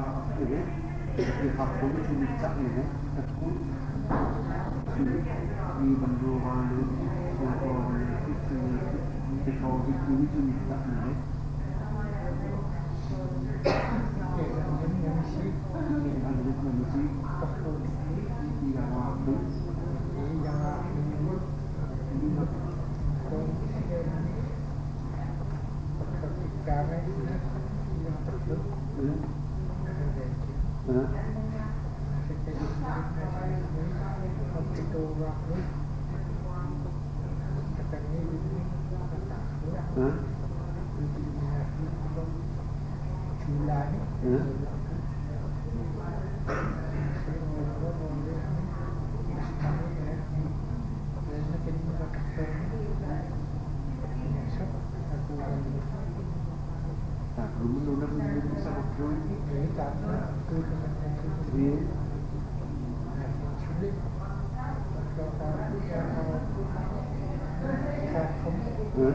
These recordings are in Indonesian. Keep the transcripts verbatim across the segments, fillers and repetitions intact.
ini dihapus dicak ini aku di benduran itu kalau itu itu kalau itu itu dicak ini ada di manusia yang waktu yang karena yang tersebut Hah? Tak, belum belum belum bisa betul. Tak, ini sulit. Hmm?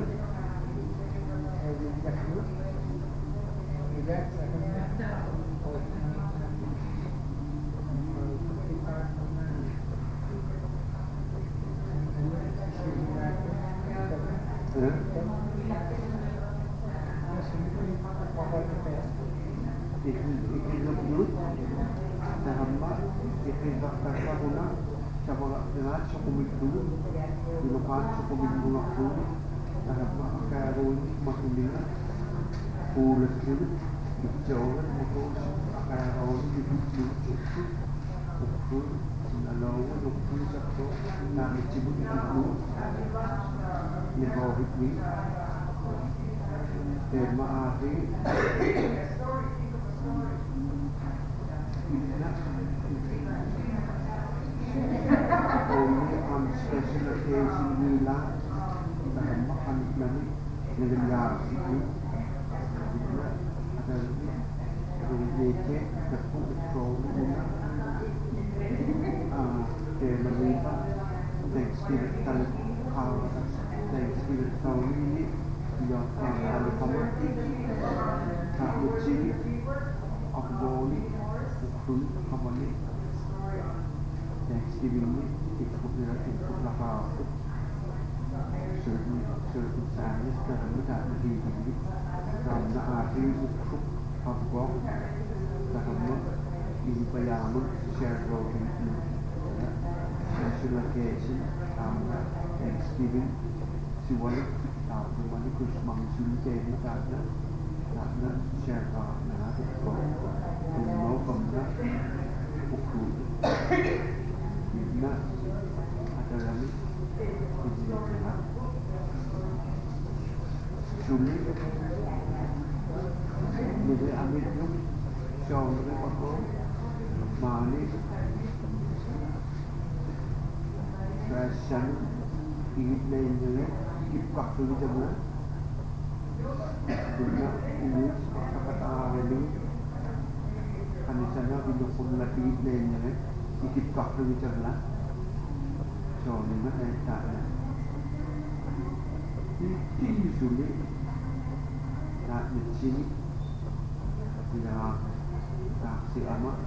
Iklim dulu, dan hamba iklim bakar guna, coba dengar cukup dulu, dulu kan cukup dulu dulu, dan hamba kalau masuk dengan pulut dulu, jauh itu kalau itu cukup, cukup, lalu cukup satu, nanti cukup dulu, yang kau ini, tema hari. Only on special occasion nila dahil makanit na rin nangyayari ito at ang leke na po ito muna kaya nalipa Thanksgiving talit kawa Thanksgiving tawili yung ang kamati kakuchi akboli ukul kamali Thanksgiving ni ikut nila ikut lakao certain certain sadness that mudah dihidupkan karena hari ukut akbol karena ini bayangan share rolling special occasion Thanksgiving si wali tahu si wali kusmang sulit karena karena share rolling akbol tumau kamna ukut na ada lagi kejiwaan sulit jadi ambil tu jauh dari aku mani fashion ini lainnya kita perlu jaga dunia ini kata ini kan sana video pun lagi lainnya ikut kakak bicara, so ni nak tak ada. Ini sulit, tak macam tidak tak si amat,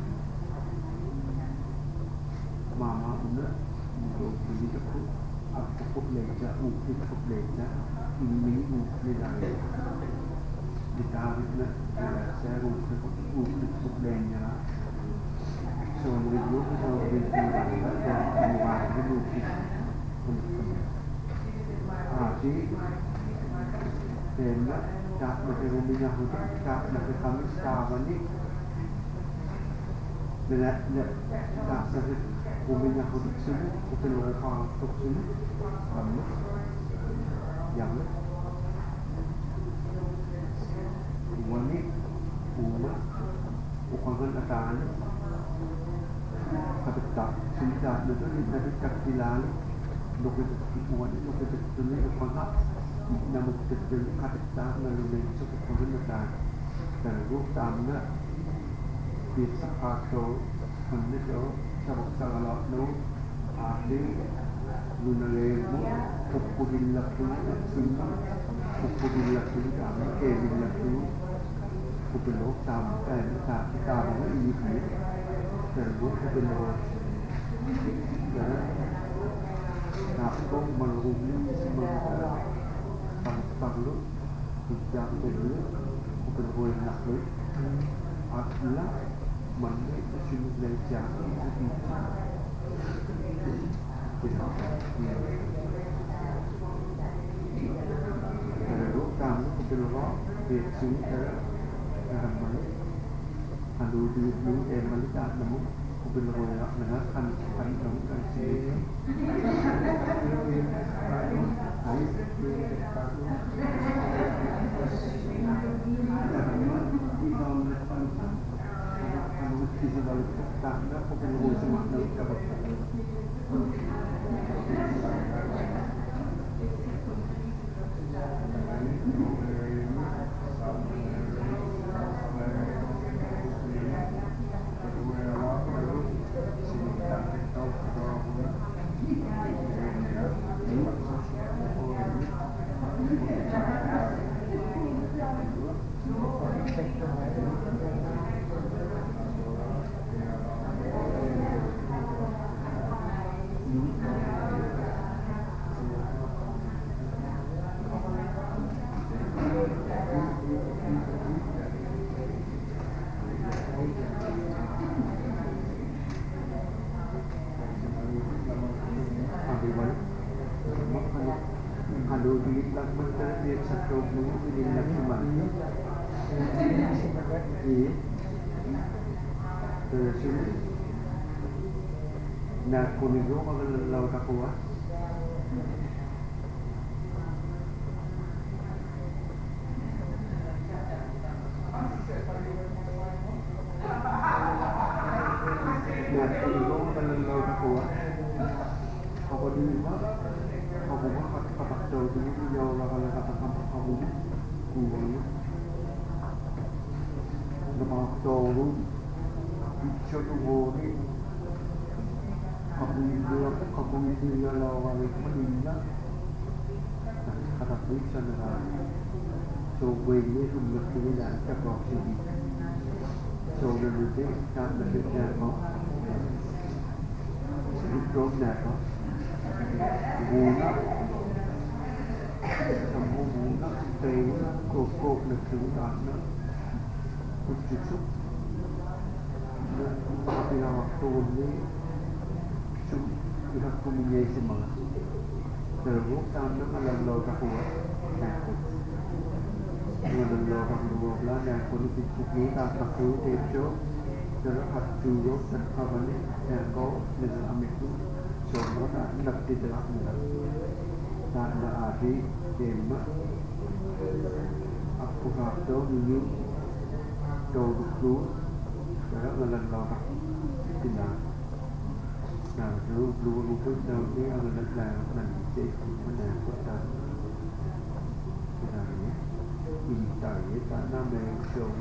mama udah untuk beli aku, aku pun belajar, aku pun belajar, ini mungkin lagi. Ditarik nak, saya aku pun pun belajar. So we look at how we do that and why we look at ah jadi dan tak berumurnya hutan tak berkami sekarang ni dan tak sahih umurnya hutan sini hutan lokal untuk sini kamu yang ini umur ukuran ataan kapitak sila nito ni kapitak sila lokit ikuan lokit tuni ukuran na magtitil kapitak na lumay sa ukuran ataan pero tama bisa kato nito sa pagsagalak no ating lunalemo pupuhin lapu sila pupuhin lapu kami kevin lapu เป็นโรคตามแต่ตามตามว่าอีผีแต่โรคเป็นโรคแต่หากก็มันรู้นี่มันฟังฟังรู้ติดยามเป็นเรื่องเป็นโรคหนักเลยอาจละมันไม่ชินเลยจากที่เป็นแต่โรคตามก็เป็นโรคเกิดขึ้นแล้วมันอันดูดูดูเอ็มมันจะมันก็เป็นโรคแล้วนะครับคันคันของการเสียไอ้ที่เราคันคันที่เราต่างๆแล้วก็เป็นโรคสมองแล้วกับKalau dibilang menteri dia satu minggu ini nak cuma, iya, terus nak kunigo kalau lau tak kuat, nak kunigo kalau lau tak kuat, apa dibilang? Aku bukan kata jauh dulu jauh lah kalau kata kata aku gua lepas jauh bicara dulu ni aku ini aku aku ini lah orang itu mana kata bicara lah coba ini tu mesti ni dah cakap sini coba dulu tak bersedia kau sedikit nak kau guna kamu guna teh koko nak keluar nak kucing tapi waktu ini cuma kita punya semangat terus karena kalau lo tak kuat takut kalau lo tak kuat lah dan politik ini tak takut itu terus hati lo dan apa ni yang kau dengan ambil tu Contoh tak nak tidak nak tak ada hari tema aku kata ini jauh dulu karena malam lama tidak nah dulu dulu itu jauh ni ada dalam nanti mana kota tidak ni ini tak ni tak nama jauh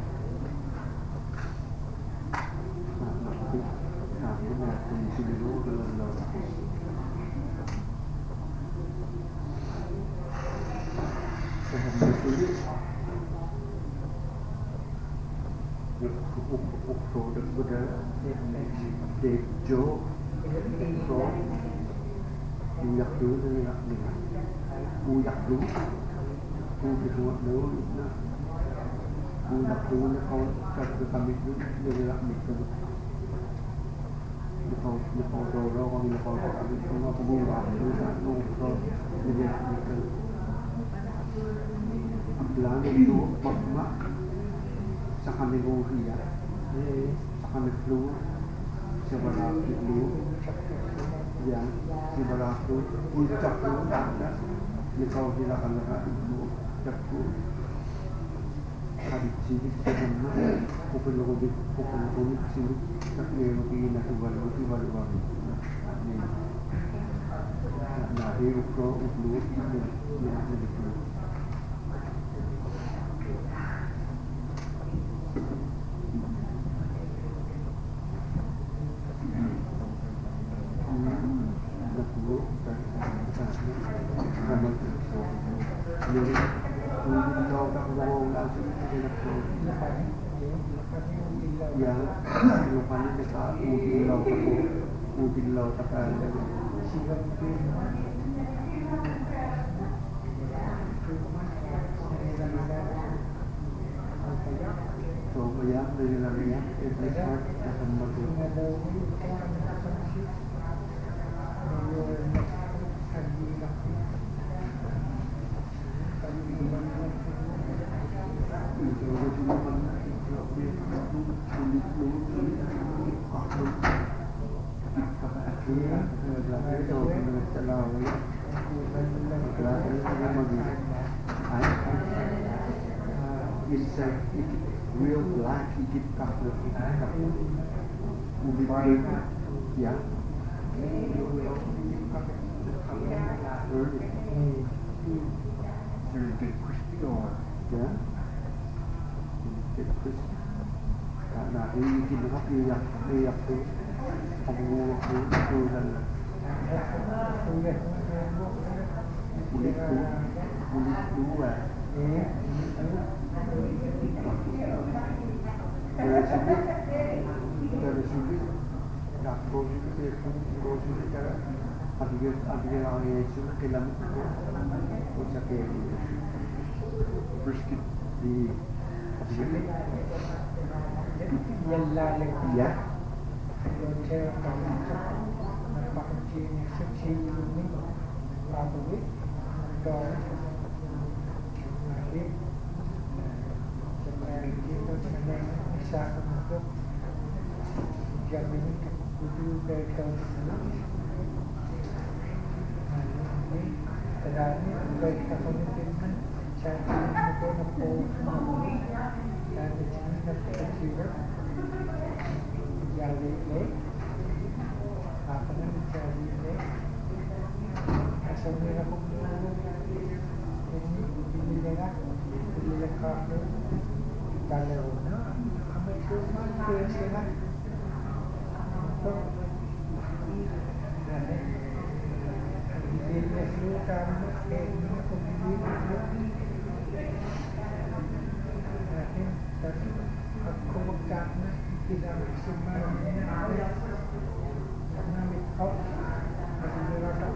tak nanti tak mana kondisi dulu dalam lama Ukro dan budaya Dejo Ukro Uyak dulu dan uyak dulu Uyak dulu Ku dibuat dulu Uyak dulu kau kata kami dulu dan uyak dulu Kau kau doro kau kau kami dulu aku buat dulu dan Ukro dan uyak dulu Ablan itu makna sa kami buhiya sa kami flu sa baraki flu yan si baraki ucap flu ada ikaw hilakan na ibu takpo hadit silik sa kanya kupulogit kupulogit silik taknero pinatubalog ibalwag nahirap ko uplot na Jadi, kalau kita ngomong langsung kita nak ya lupanya kita mobil laut atau mobil laut apa ada so ya dari lainnya itu akan membantu It's a it, real black Egypt carpet. Movie green, yeah. Very good crispy or yeah. Good crispy. Nah, ini kita nak lihat lihat tu, kamu tu tu dan kulit tu kulit dua. Dari sini, dari sini, nak proses itu proses cara agar agar orang itu kelam itu, macam ke brisket di sini. Yalla Ya. Yoche kamu nampak cini suci ini apa ni? Kau nanti sebenarnya kita sebenarnya bisa untuk jamin kudu berkau ini terani mereka komitmen cara untuk untuk dan di sini kita juga jadi ini apa namanya jadi ini asalnya aku ini ini dengan ini lekat kalau na kami cuma biasa untuk dan ini semua kami ini kami tapi aku bukannya tidak semuanya ada karena mikau masih berada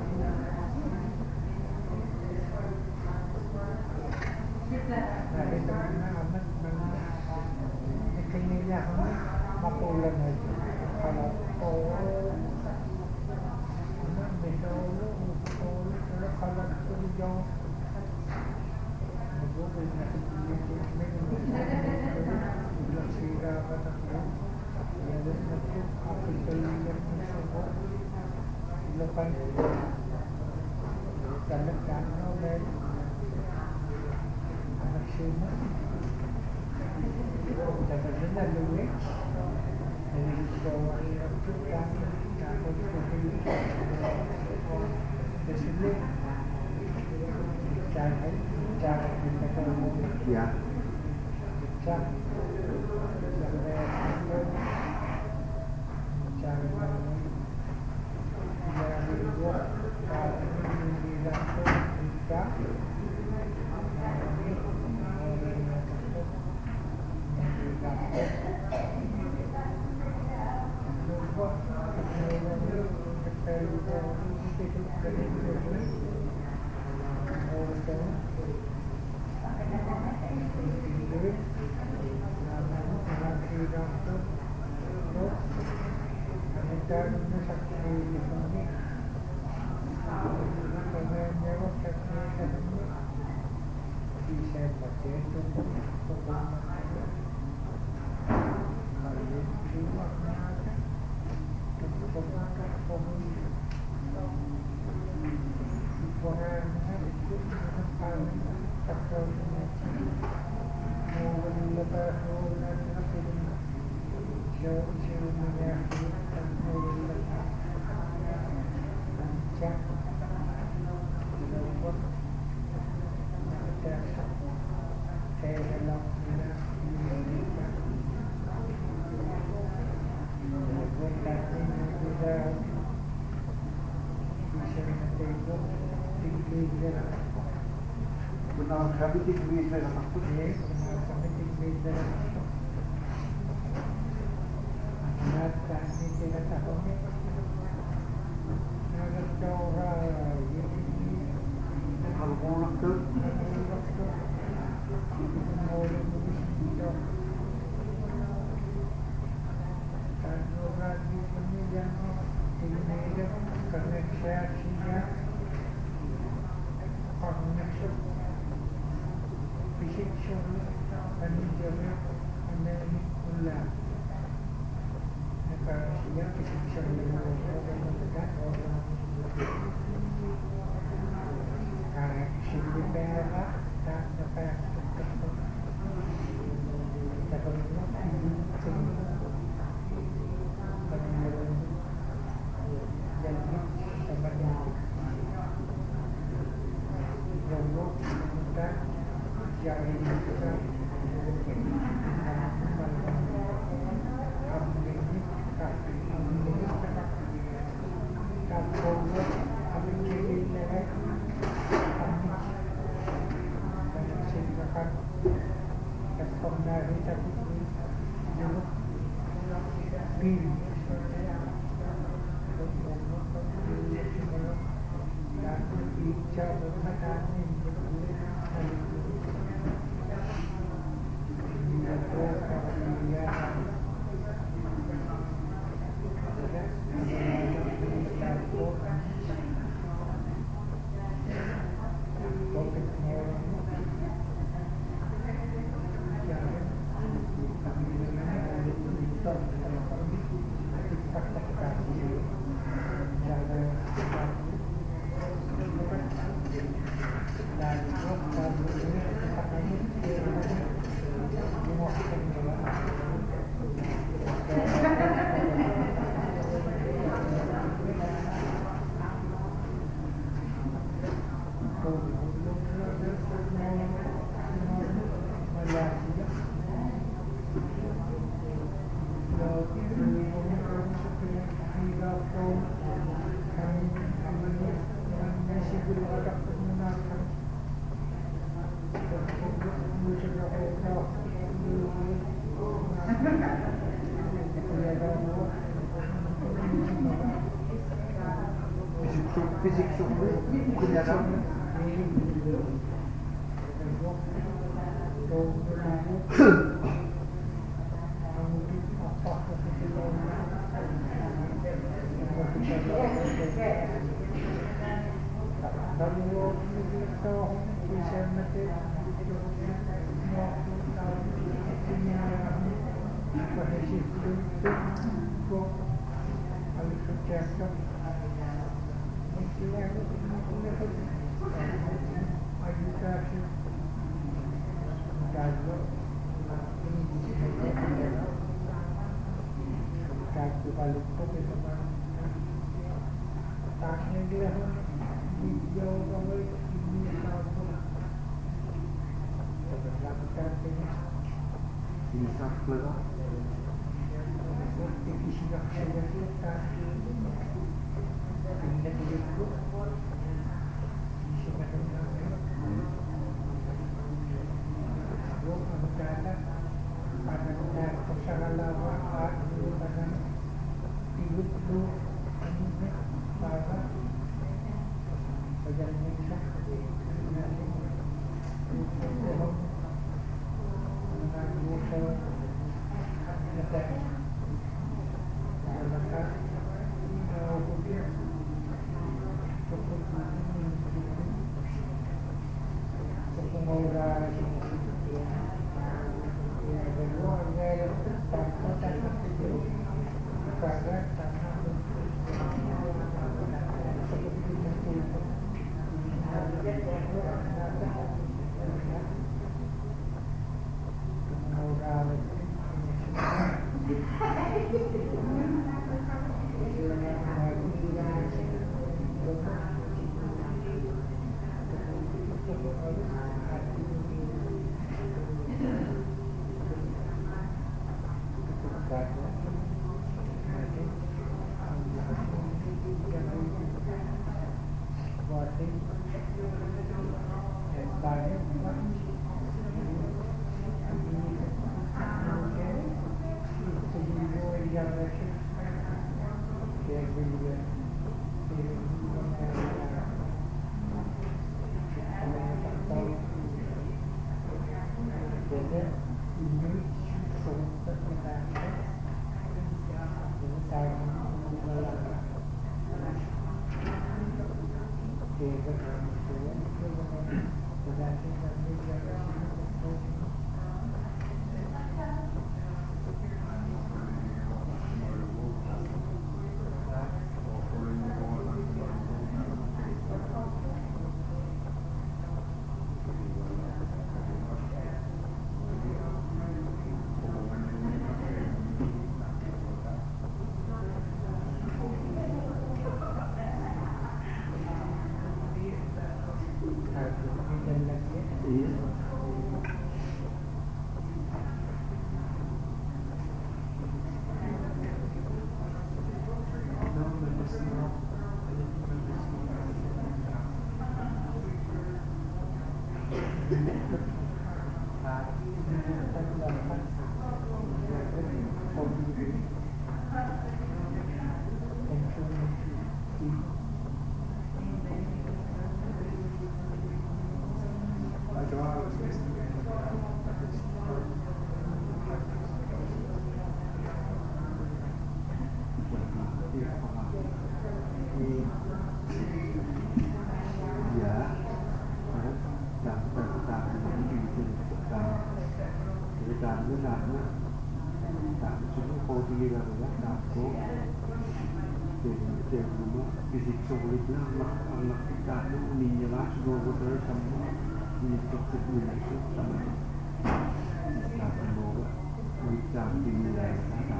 nah itu karena amat mana kayaknya amat mapulan aja kalau oh amat mikau oh kalau itu jauh gue punya sira pada film yang itu aku film yang semua lepas karena karena dari anak semua dan benar dulu dari bawah itu kan kalau itu di sini cara cara kita kalau Ya. cara Benar, kami tidak bisa takut. Yes, kami tidak bisa. Kalau pulang ke fisik suku kenyataannya bisa keluar anak-anak kita itu menyerah seluruh sama menyebut Indonesia sama kita semoga bisa dinilai ada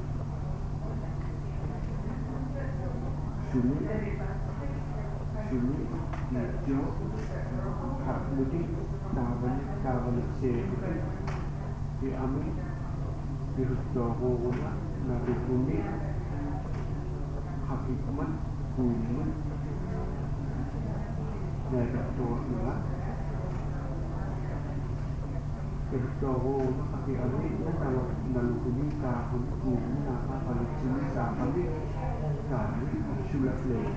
sulit sulit hijau hak mudik kawan kawan saya diambil dihitung rumah nabi bumi hakikat bumi dari tua tua berdoa tapi kami kalau dalam bumi tahun bumi apa kalau sini kami kami sudah lagi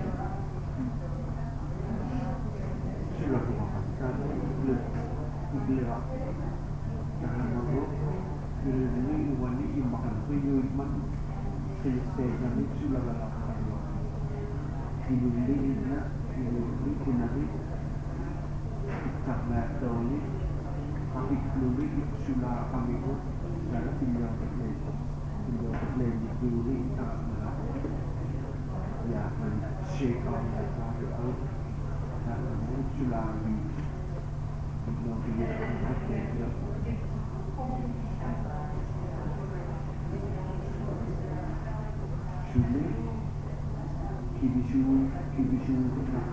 sudah bukan kami belum belum karena malu ini ini ini makan kuyuy man selesai kami sudah lakukan ini ini nak ini ini kunari tak nak tahu ni kami belum ini sudah kami pun sudah tinggal berlebih tinggal berlebih dulu tak nak ya man shake on that out dan sudah di belum dia ada sulit kibisu kibisu nak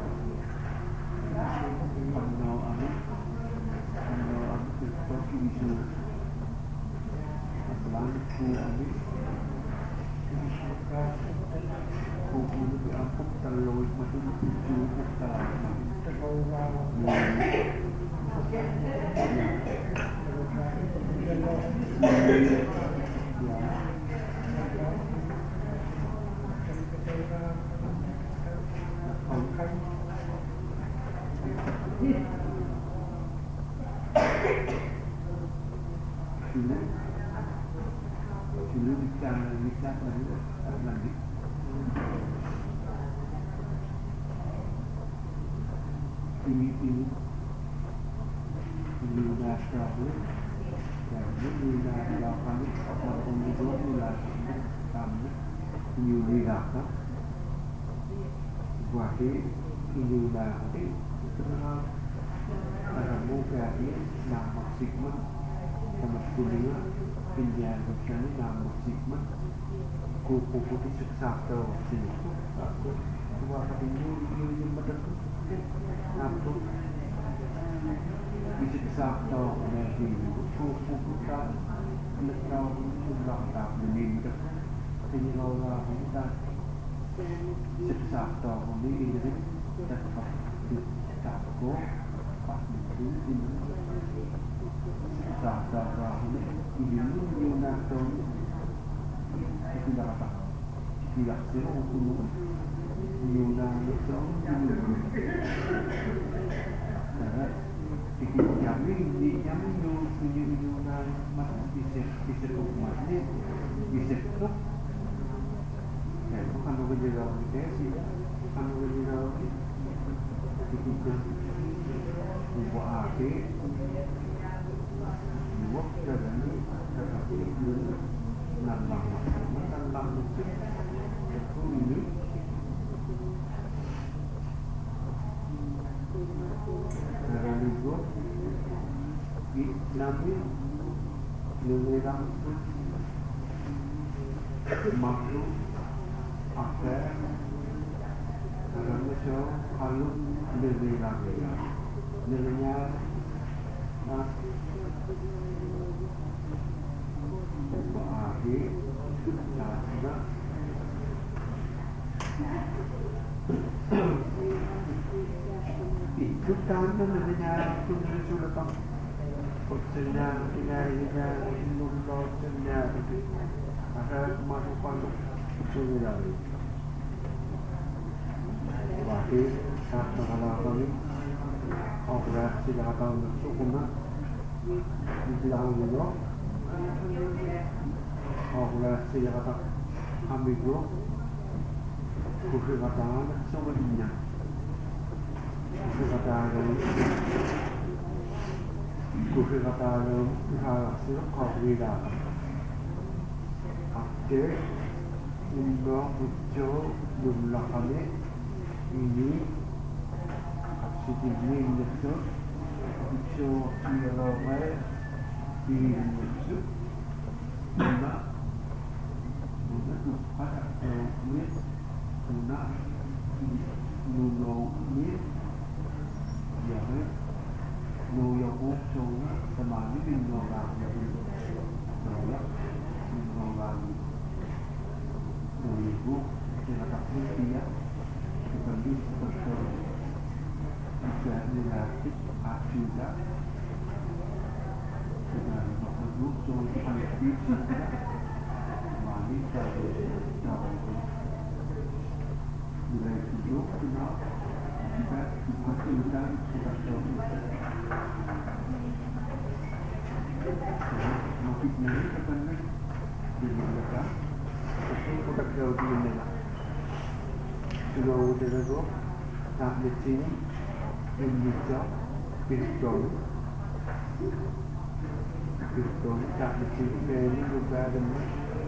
pandau apa pandau apa itu kibisu asalan ku abi ku itu apa terlalu macam itu kita dulu dulu bicara nikah lagi lagi ini ini ini udah sekali dan ini udah dilakukan walaupun itu udah kami ini udah buat ini udah terkenal ada muka ini nama sigma sama kuliah pinjam bersama nama sigma kupu kupu seksator sini aku dua kali ini ini macam aku bisa seksator dari kupu kupu tak lekau sudah tak meninggal ini orang kita seksator ini ini tetap takut pas itu ini seksator ini ini ini nak tahu itu dah apa dilaksir untuk Yunani itu dulu. Karena ikut kami di kami punya Yunani masih bisa bisa umatnya bisa tuh. Ya, kan udah jadi kita sih, kan udah jadi ikut buat apa? Buat kerana tetapi dulu nambah nambah musik itu ini karena itu di nabi mengeram makhluk apa karena so kalau mengeram mengeram nah Bahagi karena itu tanda namanya itu sudah tak percaya tidak tidak belum percaya itu ada kemasukan sudah Bahagi karena kalau kami operasi dah tahu sukuna di dalam dulu operasi dah kata ambil dulu kursi katakan semua ini kursi katakan kursi katakan hasil kau beda apa jumlah hujau jumlah kami ini sedikit ini itu hujau kira-kira di itu mana mana tu pada ni mana nuno ni ya ni nuno hujau ni sama ni nuno lagi nuno nuno lagi nuno ibu kita tak dia kita bisa berdoa jika negatif juga dengan makhluk cuma kita bisa wanita tahu nilai hidup kita kita dihasilkan kita tahu maksudnya ini katanya di mereka itu kita tahu di mana sudah udah tu tak mesti Indonesia Kristen Kristen tak mesti ini juga dengan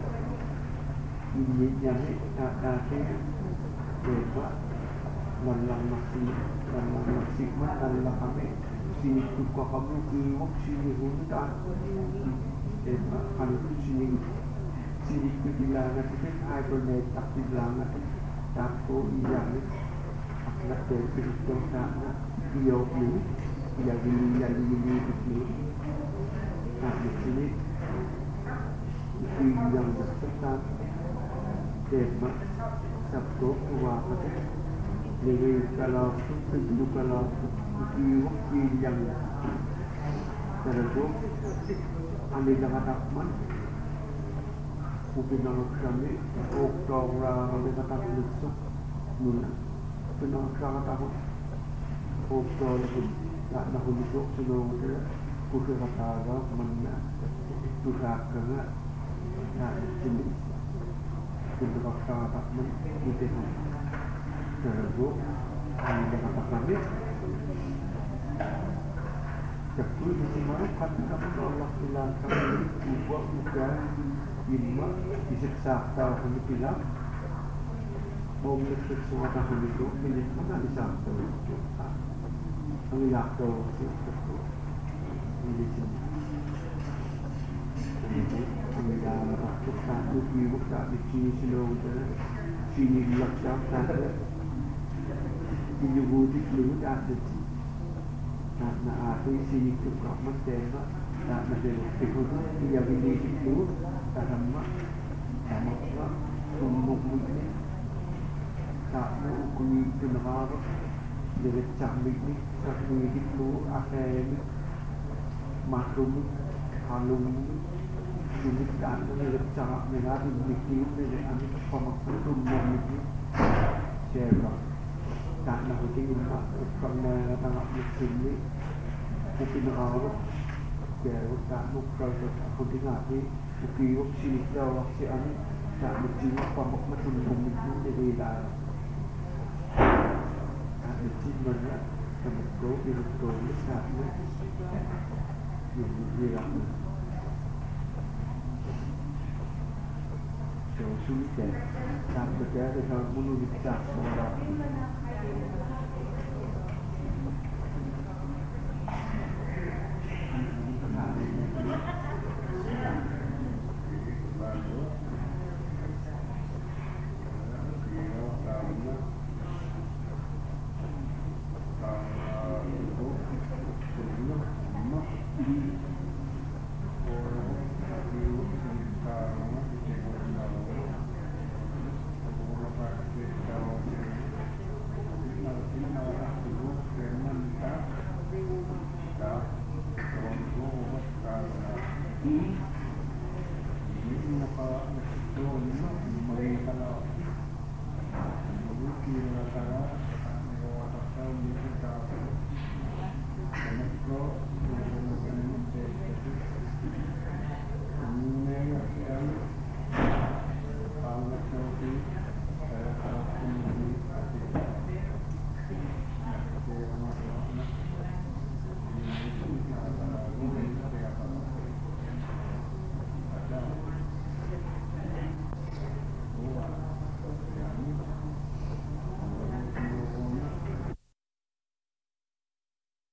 ini yang tak ada dewa dalam masih dalam masih dalam kami sini juga kami iwak sini hundan dewa kalau sini sini kehilangan itu hibernate tak kehilangan takut yang akan terjadi karena dia ini dia ini yang ini ini nah di sini itu yang berserta tema sabtu waktu jadi kalau itu kalau itu yang terus anda jangan takman mungkin nama kami orang oleh kata busuk nuna kenal sangat aku orang itu tak nak busuk sebelum itu kurang kata orang mana itu kerana nak jenis untuk sangat takman itu terus anda kata kami jadi di sini kata kami Allah bilang kami buat bukan Ilmu disiksa tahun bilang mau disiksa tahun itu pilih mana disangka itu kami lakto itu ini sini kami dah waktu satu minggu tak di sini sini sini lakto tak ini budi dulu ada karena ada sini juga mesti tak mesti itu dia pilih itu karena sama semua ini tak mau kuni kenal dari camik ni satu itu akhir makhluk halum oportunità nelle città nell'area di chiunque anche come un momento c'era karena begini karena tanah sini mungkin orang baru tak nukar koordinasi mungkin sini jauh si ani tak begini como macam momento jadi dah ada cimanya terbentuk di betul saatnya yang dibilang jauh sulit ya tak berjaya kalau menuju cak orang